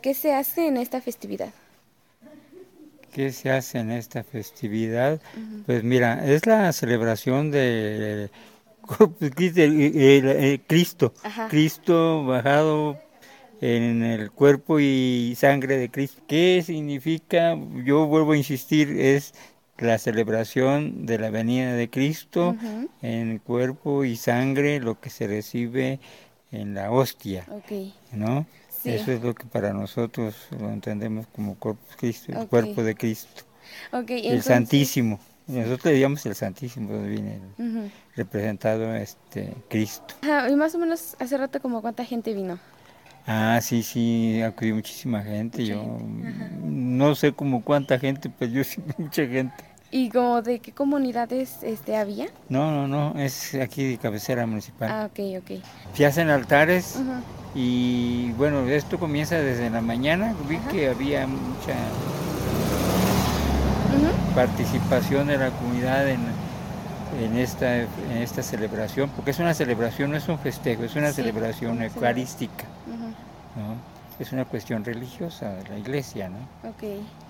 ¿Qué se hace en esta festividad? ¿Qué se hace en esta festividad? Pues mira, es la celebración de Cristo, Ajá. Cristo bajado en el cuerpo y sangre de Cristo. ¿Qué significa? Yo vuelvo a insistir, es la celebración de la venida de Cristo Ujú. en cuerpo y sangre, lo que se recibe en la hostia, Ok. ¿no? Sí. Eso es lo que para nosotros lo entendemos como Corpus Christi, el Ok. cuerpo de Cristo, Ok, el entonces. Santísimo. Sí. Nosotros le llamamos el Santísimo, donde viene Ujú. representado Cristo. Ajá, y más o menos hace rato como cuánta gente vino. Ah, sí, sí, acudió muchísima gente. Mucha Yo gente. Ajá. no sé como cuánta gente, pero yo sí mucha gente. ¿Y como de qué comunidades había? No, no, no, es aquí de cabecera municipal. Ah, ok, ok. Se hacen altares Ujú. y bueno, esto comienza desde la mañana. Vi Ajá. que había mucha Ujú. participación de la comunidad en esta celebración, porque es una celebración, no es un festejo, es una Sí, celebración una celebración. eucarística, Ujú. ¿no? Es una cuestión religiosa de la iglesia, ¿no? Ok.